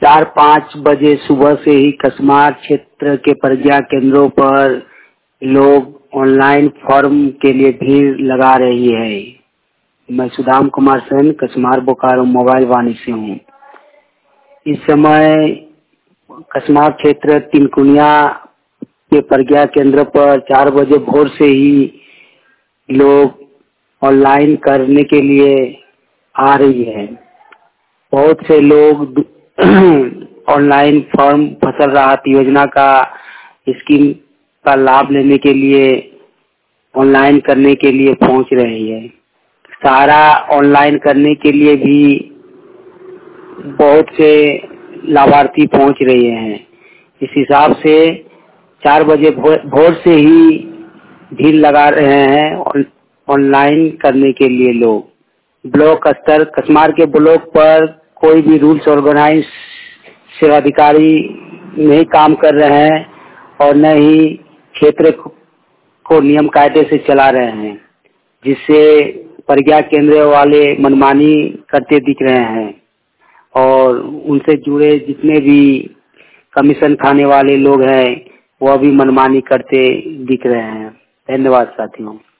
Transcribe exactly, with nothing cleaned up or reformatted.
चार पाँच बजे सुबह से ही कस्मार क्षेत्र के प्रज्ञा केंद्रों पर लोग ऑनलाइन फॉर्म के लिए भीड़ लगा रही है। मैं सुदाम कुमार सेन कस्मार बोकारो मोबाइल वाणी से हूँ। इस समय कस्मार क्षेत्र तिनकुनिया के प्रज्ञा केंद्र पर चार बजे भोर से ही लोग ऑनलाइन करने के लिए आ रही है। बहुत से लोग ऑनलाइन फॉर्म फसल राहत योजना का स्कीम का लाभ लेने के लिए ऑनलाइन करने के लिए पहुंच रही है। सारा ऑनलाइन करने के लिए भी बहुत से लाभार्थी पहुंच रहे हैं। इस हिसाब से चार बजे भोर से ही भीड़ लगा रहे हैं ऑनलाइन करने के लिए लोग। ब्लॉक स्तर कस्मार के ब्लॉक पर कोई भी रूल्स ऑर्गेनाइज सेवाधिकारी नहीं काम कर रहे हैं और न ही क्षेत्र को नियम कायदे से चला रहे हैं, जिससे प्रज्ञा केंद्र वाले मनमानी करते दिख रहे हैं और उनसे जुड़े जितने भी कमीशन खाने वाले लोग हैं वह भी मनमानी करते दिख रहे हैं। धन्यवाद साथियों।